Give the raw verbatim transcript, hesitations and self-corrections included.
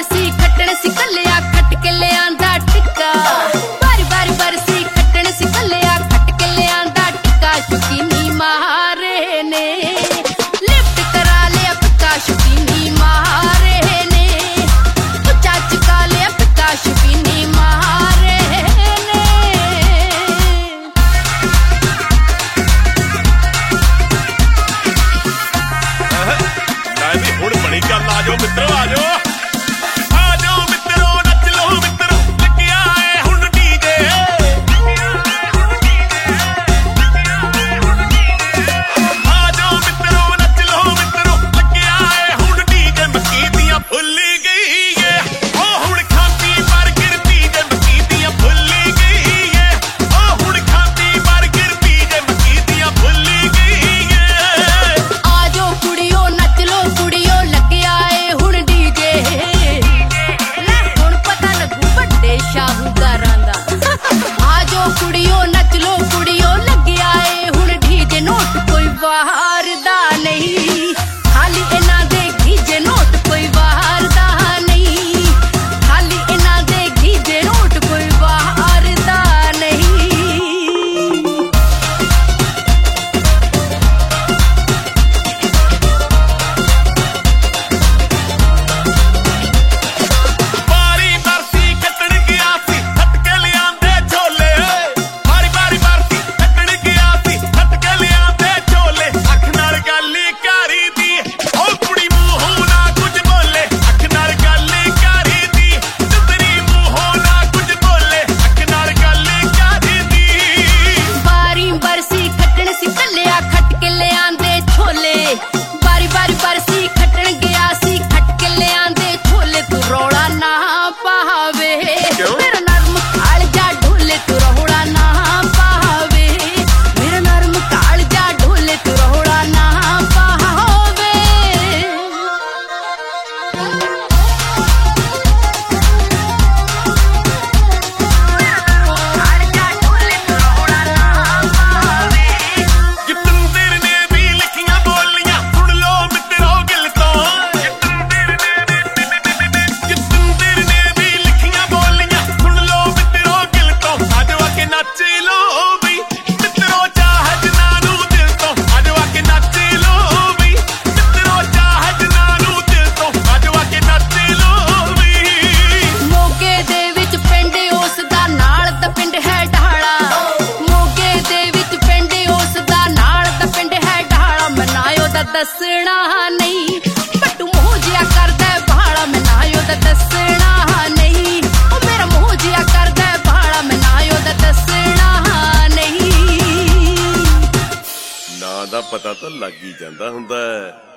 बरसी खट्टण सी कलिया खट के लियांदा टिक्का बारी बारी बरसी खट्टण सी कलिया खट के लियांदा टिक्का शौकीनी मारे ने लिफ्ट करा लिया पिक्का शौकीनी मारे ने उच्चा चुका लिया पिक्का शौकीनी मारे ने। हुण बनी गल आ जाओ मित्रो आ जाओ दसना नहीं पट्टू मूंह जिया करदा भाड़ा मैं नायो दा दसना नहीं ओ मेरा मूंह जिया करदा भाड़ा मैं नायो दा दसना नहीं ना दा पता तो लग ही जांदा हुंदा है।